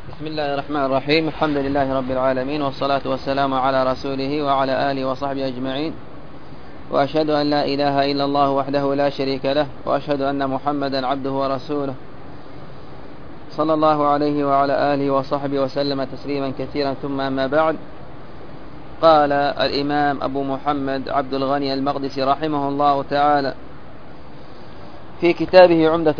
بسم الله الرحمن الرحيم. الحمد لله رب العالمين، والصلاة والسلام على رسوله وعلى آله وصحبه أجمعين، وأشهد أن لا إله إلا الله وحده لا شريك له، وأشهد أن محمدا عبده ورسوله صلى الله عليه وعلى آله وصحبه وسلم تسليما كثيرا. ثم أما بعد، قال الإمام أبو محمد عبد الغني المقدسي رحمه الله تعالى في كتابه عمدة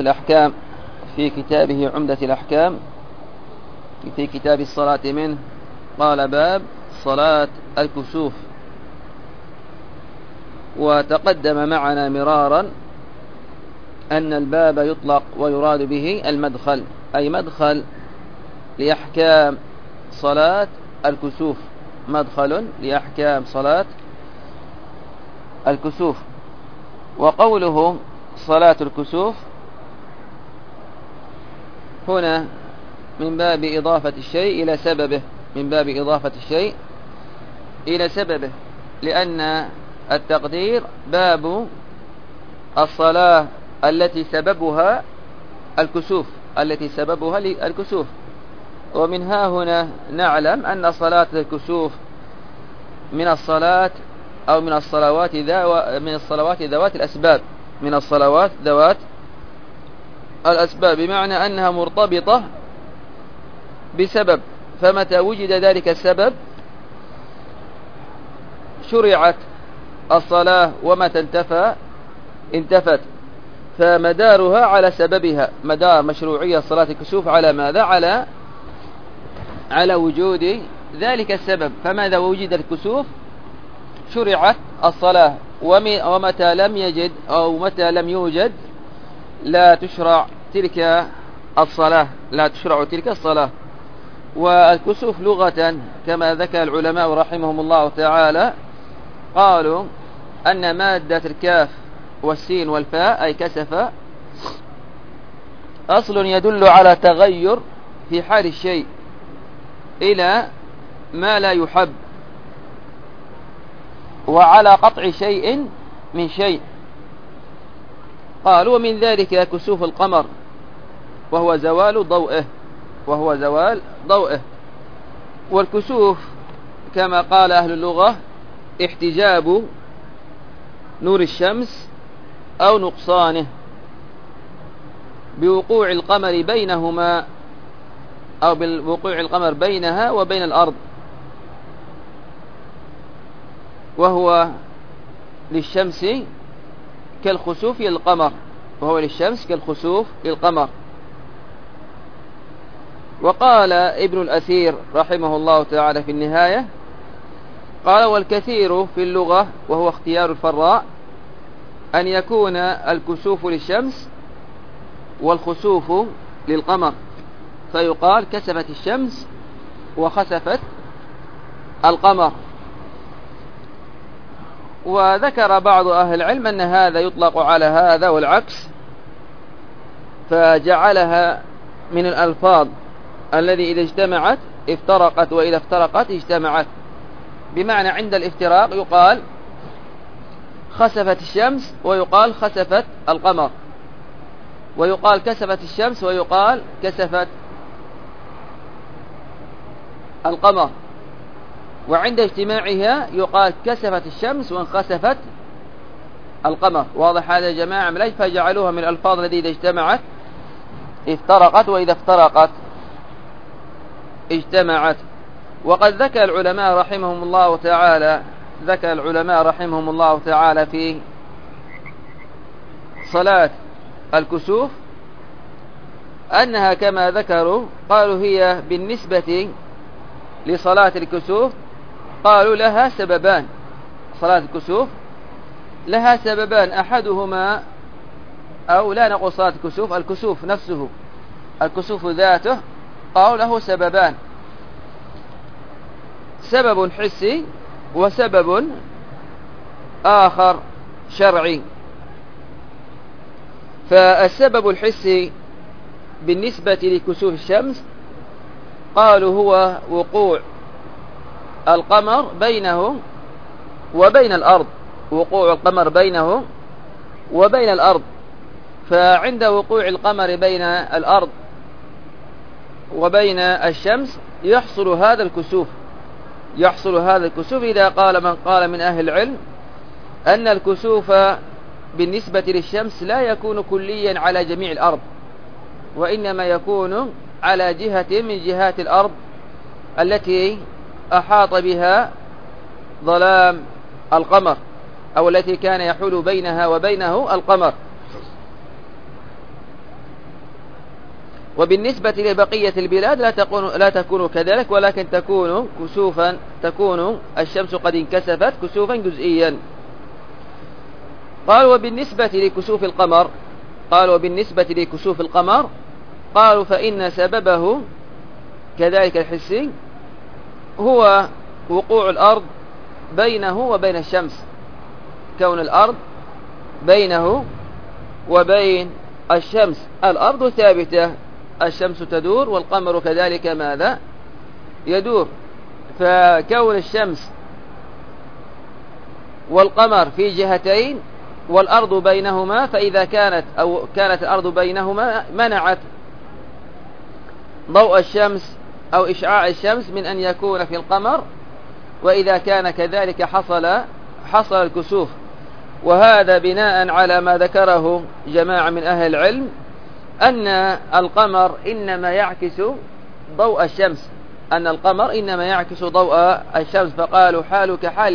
الأحكام في كتاب الصلاة منه، قال: باب صلاة الكسوف. وتقدم معنا مرارا أن الباب يطلق ويراد به المدخل، أي مدخل لأحكام صلاة الكسوف، مدخل لأحكام صلاة الكسوف. وقوله صلاة الكسوف هنا من باب إضافة الشيء إلى سببه، لأن التقدير باب الصلاة التي سببها الكسوف. ومن ها هنا نعلم أن صلاة الكسوف من الصلوات ذوات الأسباب، بمعنى أنها مرتبطة بسبب، فمتى وجد ذلك السبب شرعت الصلاة، ومتى انتفت. فمدارها على سببها، مدار مشروعية صلاة الكسوف على ماذا؟ على وجود ذلك السبب. فماذا وجد الكسوف شرعت الصلاة، ومتى لم يجد أو متى لم يوجد لا تشرع تلك الصلاة. والكسوف لغة كما ذكر العلماء رحمهم الله تعالى، قالوا أن مادة الكاف والسين والفاء أي كسف أصل يدل على تغير في حال الشيء إلى ما لا يحب، وعلى قطع شيء من شيء. قالوا ومن ذلك كسوف القمر، وهو زوال ضوئه. والكسوف كما قال أهل اللغة احتجاب نور الشمس أو نقصانه بوقوع القمر بينهما، أو بوقوع القمر بينها وبين الأرض، وهو للشمس كالخسوف للقمر. وقال ابن الأثير رحمه الله تعالى في النهاية، قال: والكثير في اللغة، وهو اختيار الفراء، أن يكون الكسوف للشمس والخسوف للقمر، فيقال كسفت الشمس وخسفت القمر. وذكر بعض أهل العلم أن هذا يطلق على هذا والعكس، فجعلها من الألفاظ الذي إذا اجتمعت افترقت، وإذا افترقت اجتمعت، بمعنى عند الافتراق يقال خسفت الشمس ويقال خسفت القمر، ويقال كسفت الشمس ويقال كسفت القمر، وعند اجتماعها يقال كسفت الشمس وانخسفت القمر. واضح هذا يا جماعة؟ فجعلوها من الألفاظ التي إذا اجتمعت افترقت، وإذا افترقت اجتمعت. وقد ذكر العلماء رحمهم الله تعالى في صلاة الكسوف أنها كما ذكروا، قالوا هي بالنسبة لصلاة الكسوف، قالوا لها سببان. صلاة الكسوف لها سببان، أحدهما، أو لا نقول صلاة الكسوف نفسه، الكسوف ذاته، قالوا له سببان: سبب حسي وسبب آخر شرعي. فالسبب الحسي بالنسبة لكسوف الشمس قالوا هو وقوع القمر بينه وبين الأرض، فعند وقوع القمر بين الأرض وبين الشمس يحصل هذا الكسوف. يحصل هذا الكسوف إذا قال من قال من أهل العلم أن الكسوف بالنسبة للشمس لا يكون كليا على جميع الأرض، وإنما يكون على جهة من جهات الأرض التي أحاط بها ظلام القمر، أو التي كان يحول بينها وبينه القمر. وبالنسبة لبقية البلاد لا تكون كذلك، ولكن تكون كسوفا، تكون الشمس قد انكسفت كسوفا جزئيا. قال وبالنسبة لكسوف القمر، قالوا فإن سببه كذلك الحسي هو وقوع الأرض بينه وبين الشمس، كون الأرض بينه وبين الشمس. الأرض ثابتة، الشمس تدور والقمر كذلك ماذا يدور، فكون الشمس والقمر في جهتين والأرض بينهما، فإذا كانت الأرض بينهما منعت ضوء الشمس أو إشعاع الشمس من أن يكون في القمر، وإذا كان كذلك حصل الكسوف. وهذا بناء على ما ذكره جماعة من أهل العلم أن القمر إنما يعكس ضوء الشمس، فقالوا حاله كحال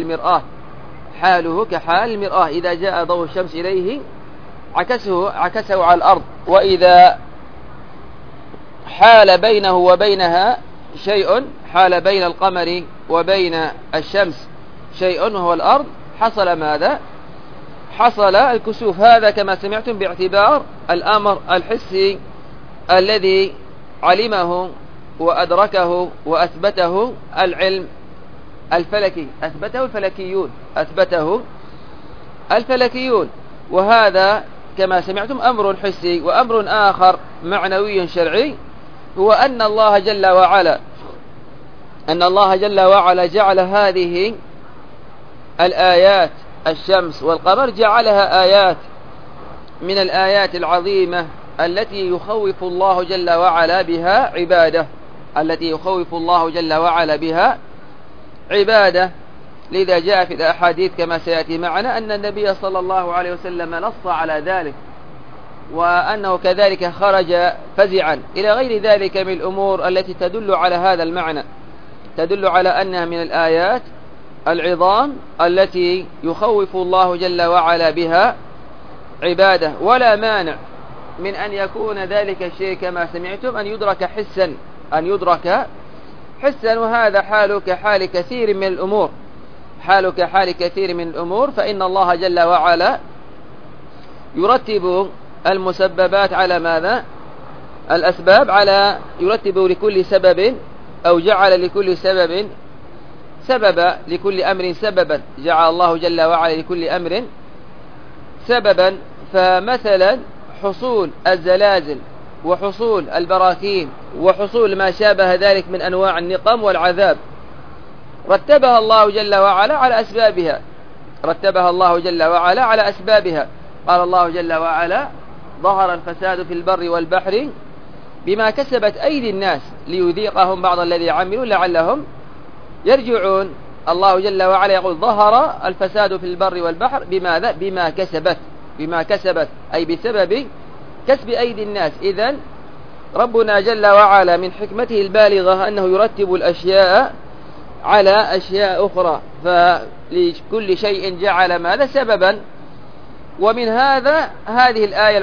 المرآة، إذا جاء ضوء الشمس إليه عكسه على الأرض، وإذا حال بينه وبينها شيء، حال بين القمر وبين الشمس شيء وهو الأرض، حصل ماذا؟ حصل الكسوف. هذا كما سمعتم باعتبار الأمر الحسي الذي علمه وأدركه وأثبته العلم الفلكي، أثبته الفلكيون. وهذا كما سمعتم أمر حسي. وأمر آخر معنوي شرعي هو أن الله جل وعلا جعل هذه الآيات، الشمس والقمر، جعلها آيات من الآيات العظيمة التي يخوف الله جل وعلا بها عباده. لذا جاء في الأحاديث كما سيأتي معنا أن النبي صلى الله عليه وسلم نص على ذلك، وأنه كذلك خرج فزعا إلى غير ذلك من الأمور التي تدل على هذا المعنى، تدل على أنها من الآيات العظام التي يخوف الله جل وعلا بها عباده. ولا مانع من أن يكون ذلك الشيء كما سمعتم أن يدرك حسا، وهذا حال كحال كثير من الأمور، فإن الله جل وعلا يرتب المسببات على ماذا؟ الأسباب، على يرتب لكل سبب، أو جعل لكل سبب سببا، لكل أمر سببا، جعل الله جل وعلا لكل أمر سببا. فمثلا حصول الزلازل وحصول البراكين وحصول ما شابه ذلك من أنواع النقم والعذاب رتبها الله جل وعلا على أسبابها. قال الله جل وعلا: ظهر الفساد في البر والبحر بما كسبت أيدي الناس ليذيقهم بعض الذي عملوا لعلهم يرجعون. الله جل وعلا يقول: ظهر الفساد في البر والبحر بماذا؟ بما كسبت أي بسبب كسب أيدي الناس. إذن ربنا جل وعلا من حكمته البالغة أنه يرتب الأشياء على أشياء أخرى، فلكل شيء جعل ماذا؟ سببا. ومن هذا هذه الآية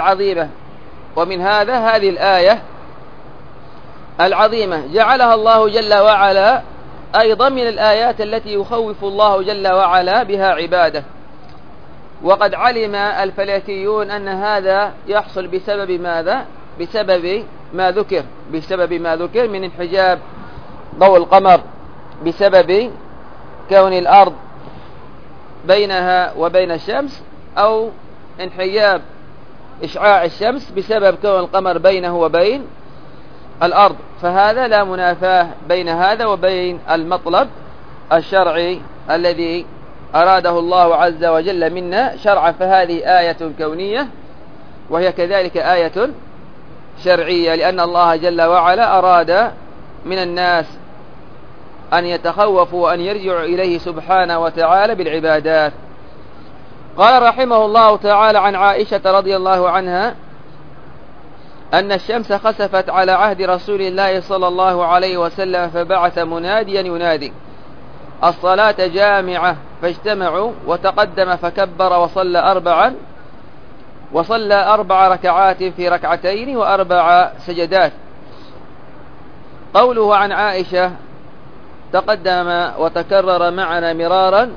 العظيمة جعلها الله جل وعلا أيضا من الآيات التي يخوف الله جل وعلا بها عباده. وقد علم الفلكيون أن هذا يحصل بسبب ماذا؟ بسبب ما ذكر من انحجاب ضوء القمر، بسبب كون الأرض بينها وبين الشمس، أو انحجاب إشعاع الشمس بسبب كون القمر بينه وبين الأرض. فهذا لا منافاة بين هذا وبين المطلب الشرعي الذي أراده الله عز وجل منا شرعا. فهذه آية كونية وهي كذلك آية شرعية، لأن الله جل وعلا أراد من الناس أن يتخوفوا وأن يرجعوا إليه سبحانه وتعالى بالعبادات. قال رحمه الله تعالى عن عائشة رضي الله عنها أن الشمس خسفت على عهد رسول الله صلى الله عليه وسلم فبعث مناديا ينادي الصلاة جامعة، فاجتمعوا وتقدم فكبر وصلى 4 ركعات في ركعتين و4 سجدات. قوله عن عائشة تقدم وتكرر معنا مرارا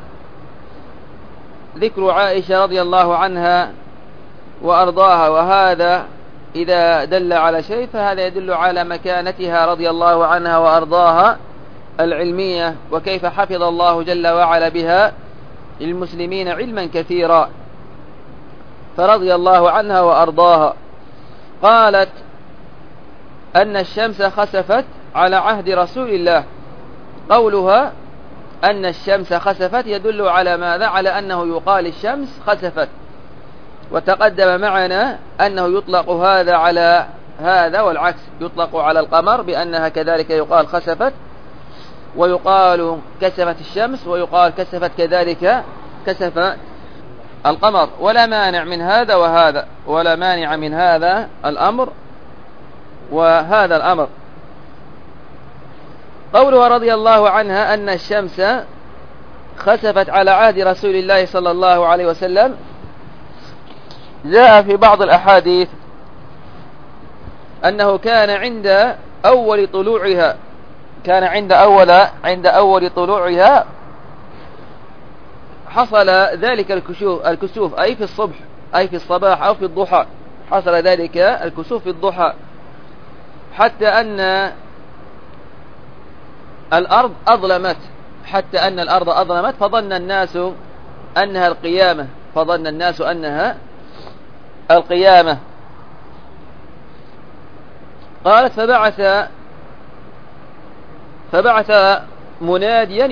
ذكر عائشة رضي الله عنها وأرضاها، وهذا إذا دل على شيء فهذا يدل على مكانتها رضي الله عنها وأرضاها العلمية، وكيف حفظ الله جل وعلا بها للمسلمين علما كثيرا، فرضي الله عنها وأرضاها. قالت أن الشمس خسفت على عهد رسول الله. قولها أن الشمس خسفت يدل على ماذا؟ على أنه يقال الشمس خسفت، وتقدم معنا أنه يطلق هذا على هذا والعكس، يطلق على القمر بأنها كذلك يقال خسفت، ويقال كسفت الشمس، ويقال كسفت كذلك كسف القمر، ولا مانع من هذا وهذا، ولا مانع من هذا الأمر وهذا الأمر. قوله رضي الله عنها أن الشمس خسفت على عهد رسول الله صلى الله عليه وسلم، جاء في بعض الأحاديث أنه كان عند أول طلوعها، عند أول طلوعها حصل ذلك الكسوف أي في الصبح، أي في الصباح أو في الضحى، حصل ذلك الكسوف في الضحى، حتى أن الأرض أظلمت، فظن الناس أنها القيامة. قالت فبعث مناديا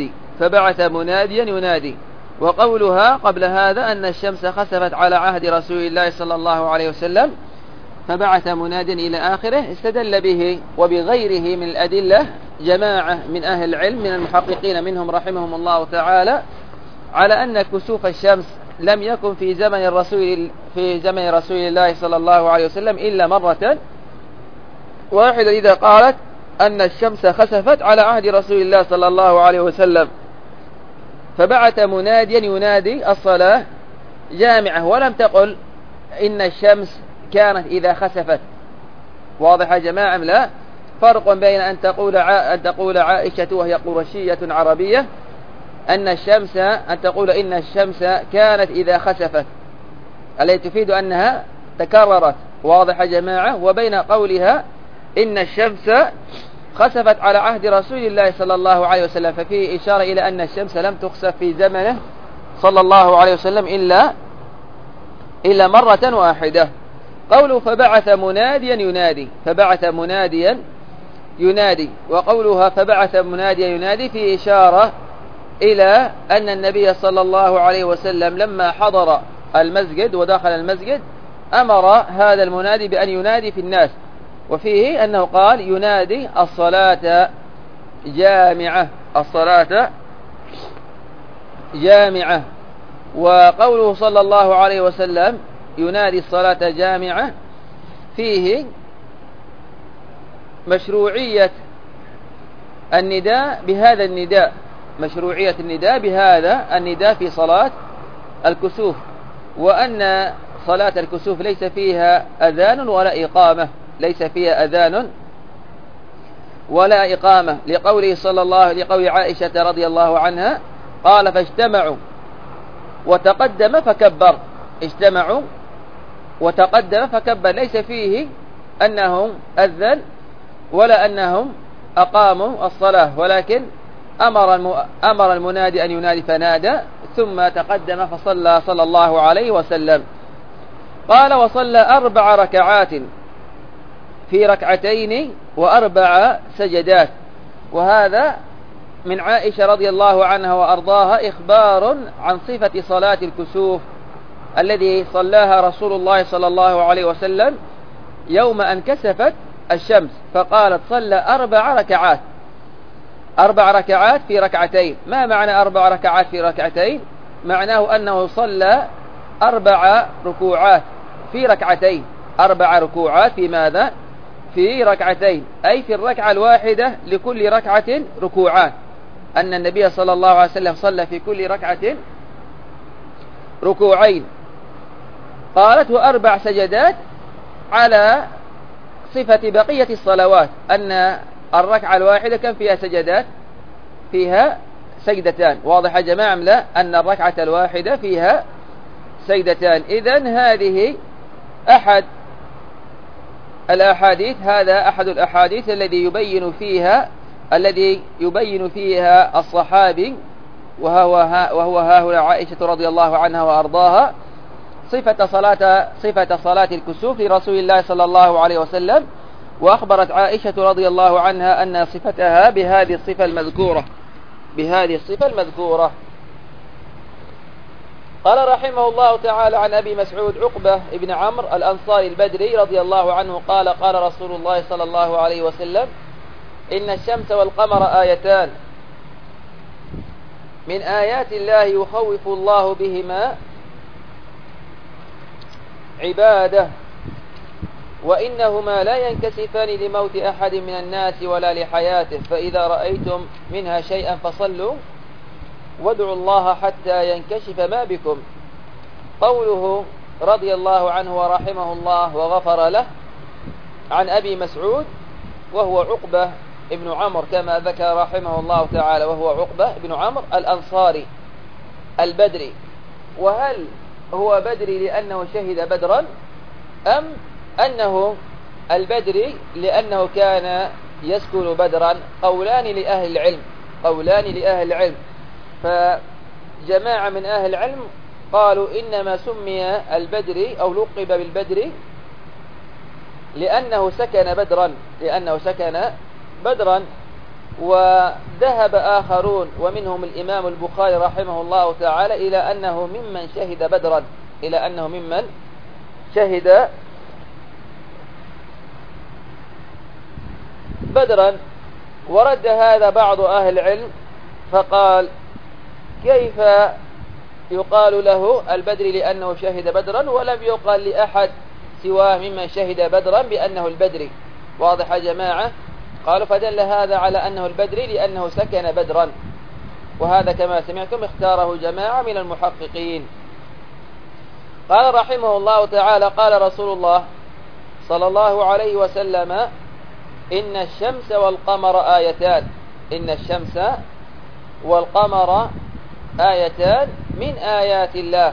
ينادي. وقولها قبل هذا أن الشمس خسفت على عهد رسول الله صلى الله عليه وسلم فبعث مناديا إلى آخره، استدل به وبغيره من الأدلة جماعة من أهل العلم من المحققين منهم رحمهم الله تعالى على أن كسوف الشمس لم يكن في زمن رسول الله صلى الله عليه وسلم إلا مرة واحدة، إذا قالت أن الشمس خسفت على عهد رسول الله صلى الله عليه وسلم فبعث مناديا ينادي الصلاة جامعة، ولم تقل إن الشمس كانت إذا خسفت. واضح يا جماعة؟ لا فرق بين أن تقول عائشة وهي قرشية عربية أن تقول إن الشمس كانت إذا خسفت، التي تفيد أنها تكررت. واضح يا جماعة؟ وبين قولها إن الشمس خسفت على عهد رسول الله صلى الله عليه وسلم، ففيه إشارة إلى أن الشمس لم تخسف في زمنه صلى الله عليه وسلم إلا مرة واحدة. قوله فبعث مناديا ينادي، وقولها فبعث مناديا ينادي في إشارة إلى أن النبي صلى الله عليه وسلم لما حضر المسجد ودخل المسجد أمر هذا المنادي بأن ينادي في الناس، وفيه أنه قال ينادي الصلاة جامعة. وقوله صلى الله عليه وسلم ينادي الصلاة جامعة فيه مشروعية النداء بهذا النداء في صلاة الكسوف، وأن صلاة الكسوف ليس فيها أذان ولا إقامة لقول عائشة رضي الله عنها قال فاجتمعوا وتقدم فكبر، ليس فيه أنهم أذن ولا أنهم أقاموا الصلاة، ولكن أمر المنادي أن ينادي فنادى ثم تقدم فصلى صلى الله عليه وسلم. قال وصلى 4 ركعات في ركعتين و4 سجدات. وهذا من عائشة رضي الله عنها وأرضاها إخبار عن صفة صلاة الكسوف الذي صلاها رسول الله صلى الله عليه وسلم يوم أن كسفت الشمس، فقالت صلى 4 ركعات، 4 ركعات في ركعتين. ما معنى 4 ركعات في ركعتين؟ معناه أنه صلى 4 ركوعات في ركعتين، 4 ركوعات في ماذا؟ في ركعتين، أي في الركعة الواحدة لكل ركعة ركوعان، أن النبي صلى الله عليه وسلم صلى في كل ركعة ركوعين. قالت و4 سجدات على صفة بقية الصلوات، أن الركعة الواحدة كم فيها سجدات؟ فيها سجدتان. واضح يا جماعة لا؟ أن الركعة الواحدة فيها سجدتان. إذن هذه أحد الأحاديث، هذا أحد الأحاديث الذي يبين فيها الصحابي وهو ها هنا عائشة رضي الله عنها وأرضاها صفة صلاة الكسوف لرسول الله صلى الله عليه وسلم. وأخبرت عائشة رضي الله عنها أن صفتها بهذه الصفة المذكورة. قال رحمه الله تعالى عن أبي مسعود عقبة بن عمرو الأنصاري البدري رضي الله عنه قال قال رسول الله صلى الله عليه وسلم: إن الشمس والقمر آيتان من آيات الله يخوف الله بهما عباده، وإنهما لا ينكسفان لموت أحد من الناس ولا لحياته، فإذا رأيتم منها شيئا فصلوا وادعوا الله حتى ينكشف ما بكم. قوله رضي الله عنه ورحمه الله وغفر له عن أبي مسعود وهو عقبة ابن عمرو كما ذكر رحمه الله تعالى، وهو عقبة ابن عمرو الأنصاري البدري. وهل هو بدري لأنه شهد بدرا، أم أنه البدري لأنه كان يسكن بدرا؟ قولان لأهل العلم. فجماعة من أهل العلم قالوا إنما سمي البدري أو لقب بالبدري لأنه سكن بدرا. وذهب آخرون ومنهم الإمام البخاري رحمه الله تعالى إلى أنه ممن شهد بدرا. ورد هذا بعض أهل العلم فقال: كيف يقال له البدري لأنه شهد بدرا ولم يقال لأحد سواه ممن شهد بدرا بأنه البدري؟ واضح يا جماعة؟ قالوا فدل هذا على أنه البدري لأنه سكن بدرا، وهذا كما سمعتم اختاره جماعة من المحققين. قال رحمه الله تعالى: قال رسول الله صلى الله عليه وسلم: إن الشمس والقمر آيتان من آيات الله.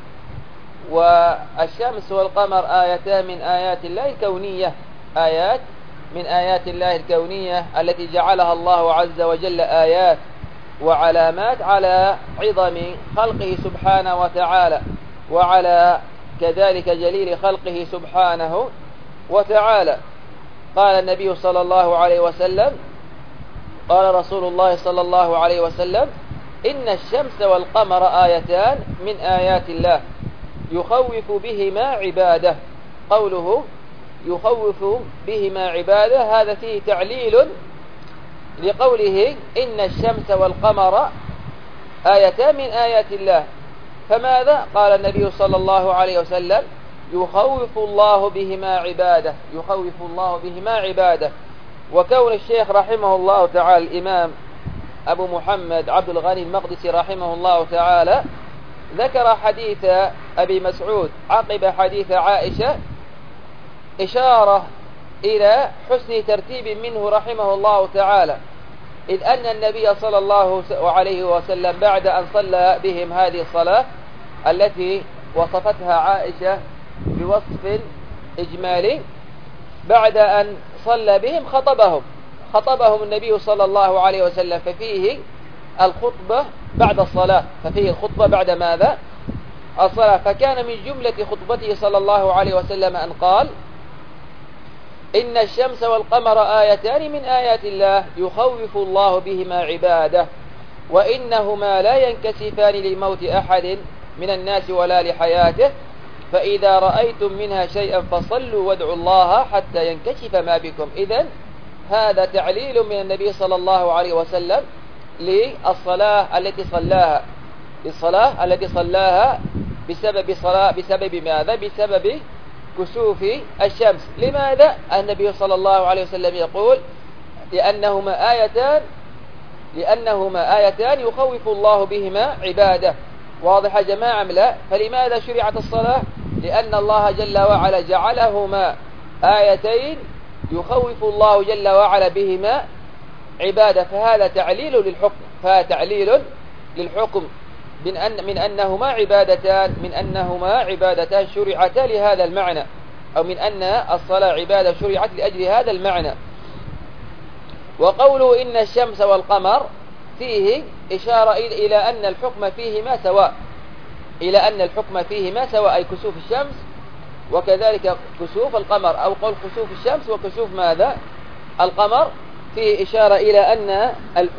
والشمس والقمر آيتان من آيات الله الكونية، آيات من آيات الله الكونية التي جعلها الله عز وجل آيات وعلامات على عظم خلقه سبحانه وتعالى، وعلى كذلك جليل خلقه سبحانه وتعالى. قال النبي صلى الله عليه وسلم، قال رسول الله صلى الله عليه وسلم: إن الشمس والقمر آيتان من آيات الله يخوف بهما عباده. قوله يخوف بهما عباده هذا فيه تعليل لقوله إن الشمس والقمر آيتان من آيات الله. فماذا؟ قال النبي صلى الله عليه وسلم: يخوف الله بهما عباده. وكون الشيخ رحمه الله تعالى الإمام أبو محمد عبد الغني المقدسي رحمه الله تعالى ذكر حديث أبي مسعود عقب حديث عائشة إشارة إلى حسن ترتيب منه رحمه الله تعالى، إذ أن النبي صلى الله عليه وسلم بعد أن صلى بهم هذه الصلاة التي وصفتها عائشة بوصف إجمالي، بعد أن صلى بهم خطبهم النبي صلى الله عليه وسلم، ففيه الخطبة بعد الصلاة، بعد ماذا؟ الصلاة. فكان من جملة خطبته صلى الله عليه وسلم أن قال: إن الشمس والقمر آيتان من آيات الله يخوف الله بهما عباده، وإنهما لا ينكسفان لموت أحد من الناس ولا لحياته، فإذا رأيتم منها شيئا فصلوا وادعوا الله حتى ينكشف ما بكم. إذن هذا تعليل من النبي صلى الله عليه وسلم للصلاة التي صلاها بسبب ماذا؟ بسبب كسوف الشمس. لماذا؟ النبي صلى الله عليه وسلم يقول لأنهما آيتان يخوف الله بهما عباده. واضح يا جماعة أم لا؟ فلماذا شرعت الصلاة؟ لأن الله جل وعلا جعلهما آيتين يخوف الله جل وعلا بهما عباده، فهذا تعليل للحكم من أنهما عبادتان شرعتا لهذا المعنى، أو من أن الصلاة عبادة شرعت لأجل هذا المعنى. وقوله إن الشمس والقمر فيه إشارة إلى أن الحكم فيهما سواء، أي كسوف الشمس وكذلك كسوف القمر، أو قول كسوف الشمس وكسوف ماذا؟ القمر، فيه إشارة إلى أن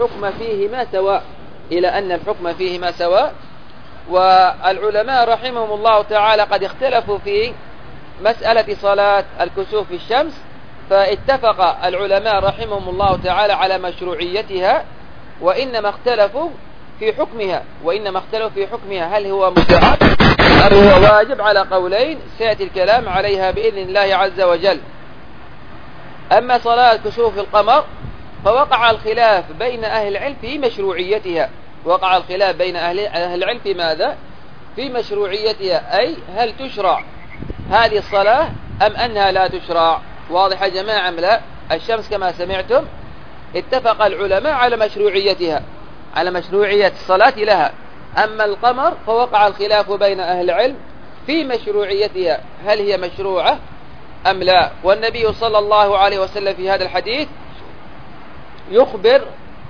الحكم فيهما سواء. والعلماء رحمهم الله تعالى قد اختلفوا في مسألة صلاة الكسوف في الشمس، فاتفق العلماء رحمهم الله تعالى على مشروعيتها، وإنما اختلفوا في حكمها هل هو مستحب أو هو واجب، على قولين سيأتي الكلام عليها بإذن الله عز وجل. أما صلاة كسوف القمر فوقع الخلاف بين أهل العلم في مشروعيتها. في ماذا؟ في مشروعيتها، أي هل تشرع هذه الصلاة أم أنها لا تشرع. واضح يا جماعة أم لا؟ الشمس كما سمعتم اتفق العلماء على مشروعية الصلاة لها. أما القمر فوقع الخلاف بين أهل العلم في مشروعيتها، هل هي مشروعة أم لا. والنبي صلى الله عليه وسلم في هذا الحديث يخبر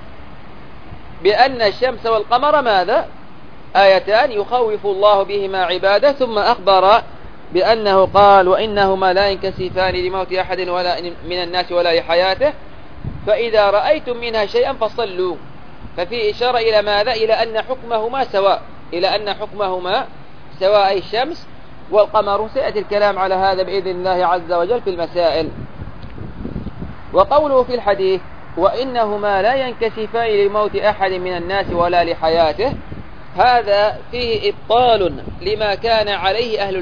بأن الشمس والقمر ماذا؟ آيتان يخوف الله بهما عباده، ثم أخبر بأنه قال وإنهما لا ينكسفان لموت أحد ولا من الناس ولا لحياته، فإذا رأيتم منها شيئا فصلوا. ففي إشارة إلى ماذا؟ إلى أن حكمهما سواء، الشمس والقمر. سيأتي الكلام على هذا بإذن الله عز وجل في المسائل. وقوله في الحديث وإنهما لا ينكسفان لموت أحد من الناس ولا لحياته، هذا فيه إبطال لما كان عليه أهل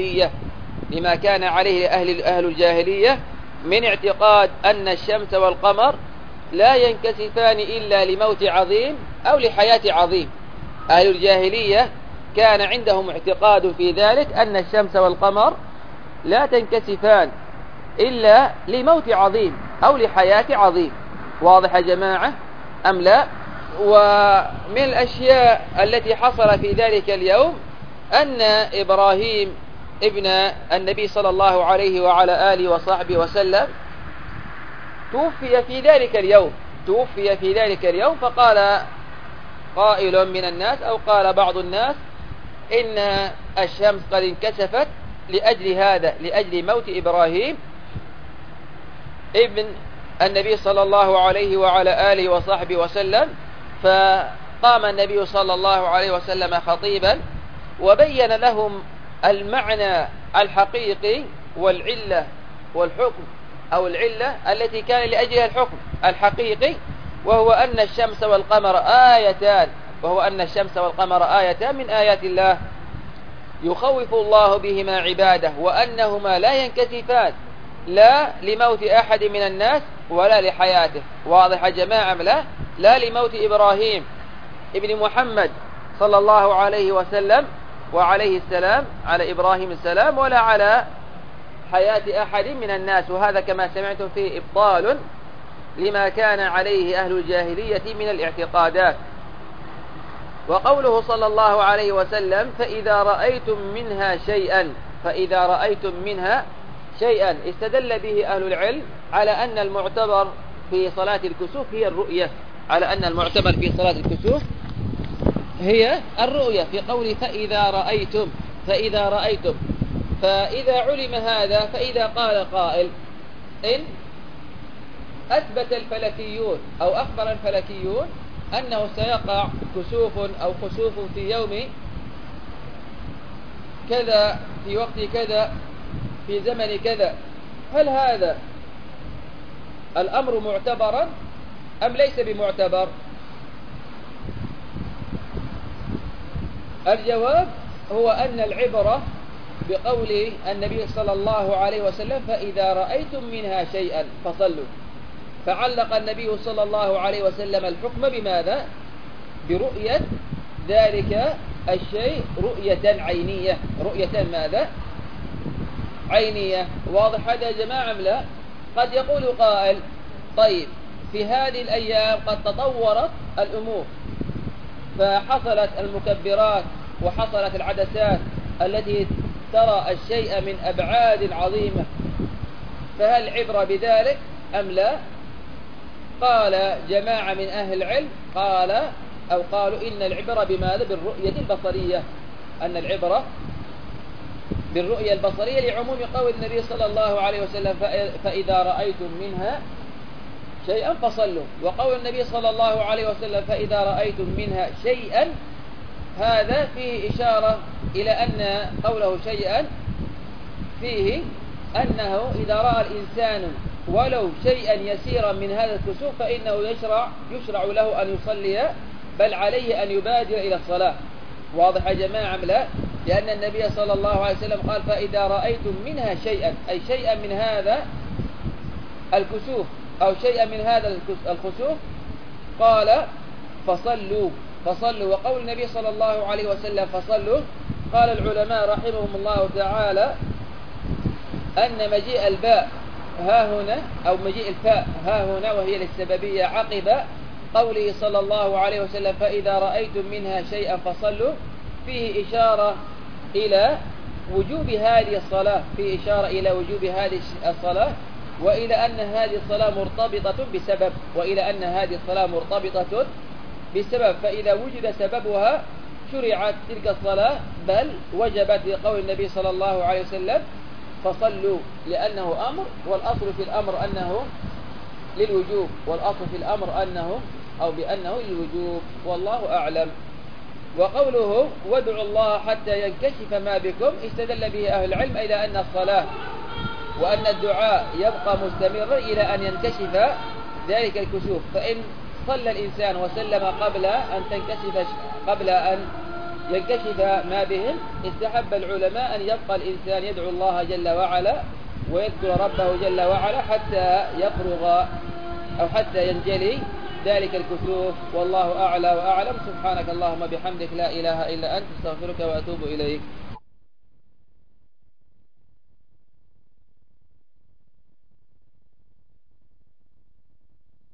الجاهلية من اعتقاد أن الشمس والقمر لا ينكسفان إلا لموت عظيم أو لحياة عظيم. أهل الجاهلية كان عندهم اعتقاد في ذلك أن الشمس والقمر لا تنكسفان إلا لموت عظيم أو لحياة عظيم. واضح يا جماعة أم لا؟ ومن الأشياء التي حصل في ذلك اليوم أن إبراهيم ابن النبي صلى الله عليه وعلى آله وصحبه وسلم توفي في ذلك اليوم. فقال قائل من الناس أو قال بعض الناس إن الشمس قد انكسفت لأجل موت إبراهيم ابن النبي صلى الله عليه وعلى آله وصحبه وسلم. فقام النبي صلى الله عليه وسلم خطيبا وبين لهم المعنى الحقيقي والعلة والحكم، أو العلة التي كان لأجلها الحكم الحقيقي، وهو أن الشمس والقمر آيتان من آيات الله يخوف الله بهما عباده، وأنهما لا ينكسفان لا لموت أحد من الناس ولا لحياته. واضح يا جماعة لا لموت إبراهيم ابن محمد صلى الله عليه وسلم وعليه السلام، على إبراهيم السلام، ولا على حياة أحد من الناس. وهذا كما سمعتم فيه إبطال لما كان عليه أهل الجاهلية من الاعتقادات. وقوله صلى الله عليه وسلم فإذا رأيتم منها شيئا استدل به أهل العلم على أن المعتبر في صلاة الكسوف هي الرؤية، هي الرؤية في قول فإذا رأيتم. فإذا علم هذا، فإذا قال قائل إن أثبت الفلكيون أو أخبر الفلكيون أنه سيقع كسوف أو خسوف في يوم كذا في وقت كذا في زمن كذا، هل هذا الأمر معتبرا أم ليس بمعتبر؟ الجواب هو أن العبرة بقول النبي صلى الله عليه وسلم فإذا رأيتم منها شيئا فصلوا، فعلق النبي صلى الله عليه وسلم الحكم بماذا؟ برؤية ذلك الشيء رؤية عينية. رؤية ماذا؟ عينية. واضح هذا يا جماعة أم لا؟ قد يقول قائل طيب في هذه الأيام قد تطورت الأمور فحصلت المكبرات وحصلت العدسات التي ترى الشيء من أبعاد عظيمة، فهل عبرة بذلك أم لا؟ قال جماعة من أهل العلم قالوا إن العبرة بماذا؟ بالرؤية البصرية، أن العبرة بالرؤية البصرية لعموم قول النبي صلى الله عليه وسلم فإذا رأيتم منها شيئا فصلوا، وقول النبي صلى الله عليه وسلم فإذا رأيتم منها شيئا هذا فيه إشارة إلى أن قوله شيئا فيه أنه إذا رأى الإنسان ولو شيئا يسيرا من هذا الكسوف فإنه يشرع له أن يصلي، بل عليه أن يبادر إلى الصلاة. واضح يا جماعة لا؟ لأن النبي صلى الله عليه وسلم قال فإذا رأيتم منها شيئا، أي شيئا من هذا الكسوف أو شيئا من هذا الخسوف قال فصلوا. وقول النبي صلى الله عليه وسلم فصلوا، قال العلماء رحمهم الله تعالى أن مجيء الباء ها هنا أو مجيء الفاء ها هنا وهي للسببية عقب قوله صلى الله عليه وسلم فإذا رأيتم منها شيئا فصلوا فيه إشارة إلى وجوب هذه الصلاة، فيه إشارة إلى وجوب هذه الصلاة وإلى أن هذه الصلاة مرتبطة بسبب، فإذا وجد سببها شرعت تلك الصلاة بل وجبت لقول النبي صلى الله عليه وسلم فصلوا، لأنه أمر والأصل في الأمر أنه للوجوب، بأنه للوجوب، والله أعلم. وقوله وادعوا الله حتى ينكشف ما بكم استدل به أهل العلم إلى أن الصلاة وأن الدعاء يبقى مستمرا إلى أن ينكشف ذلك الكسوف، فإن صلى الإنسان وسلم قبل أن ينكشف ما بهم استحب العلماء أن يبقى الإنسان يدعو الله جل وعلا ويذكر ربه جل وعلا حتى يفرغ أو حتى ينجلي ذلك الكسوف، والله أعلى وأعلم. سبحانك اللهم بحمدك لا إله إلا أنت استغفرك وأتوب إليك.